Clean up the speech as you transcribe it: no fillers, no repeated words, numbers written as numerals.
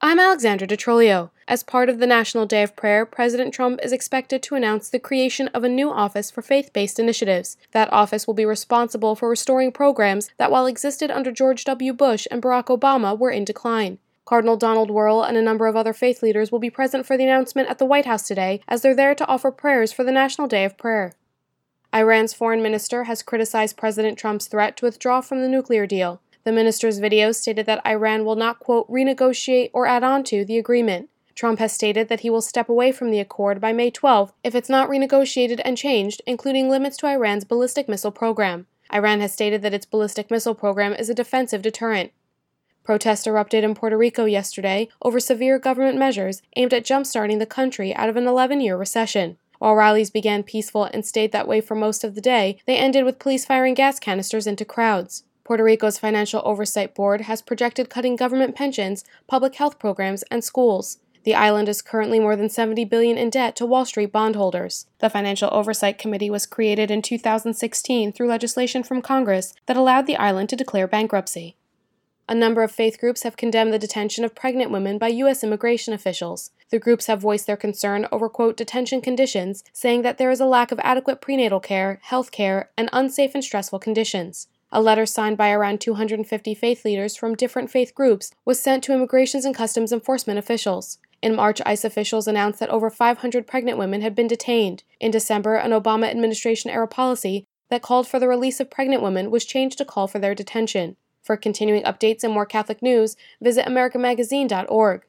I'm Alexandra DeTrolio. As part of the National Day of Prayer, President Trump is expected to announce the creation of a new office for faith-based initiatives. That office will be responsible for restoring programs that, while existed under George W. Bush and Barack Obama, were in decline. Cardinal Donald Wuerl and a number of other faith leaders will be present for the announcement at the White House today, as they're there to offer prayers for the National Day of Prayer. Iran's foreign minister has criticized President Trump's threat to withdraw from the nuclear deal. The minister's video stated that Iran will not, quote, renegotiate or add on to the agreement. Trump has stated that he will step away from the accord by May 12th if it's not renegotiated and changed, including limits to Iran's ballistic missile program. Iran has stated that its ballistic missile program is a defensive deterrent. Protests erupted in Puerto Rico yesterday over severe government measures aimed at jump-starting the country out of an 11-year recession. While rallies began peaceful and stayed that way for most of the day, they ended with police firing gas canisters into crowds. Puerto Rico's Financial Oversight Board has projected cutting government pensions, public health programs, and schools. The island is currently more than $70 billion in debt to Wall Street bondholders. The Financial Oversight Committee was created in 2016 through legislation from Congress that allowed the island to declare bankruptcy. A number of faith groups have condemned the detention of pregnant women by U.S. immigration officials. The groups have voiced their concern over, quote, detention conditions, saying that there is a lack of adequate prenatal care, health care, and unsafe and stressful conditions. A letter signed by around 250 faith leaders from different faith groups was sent to Immigrations and Customs Enforcement officials. In March, ICE officials announced that over 500 pregnant women had been detained. In December, an Obama administration-era policy that called for the release of pregnant women was changed to call for their detention. For continuing updates and more Catholic news, visit americamagazine.org.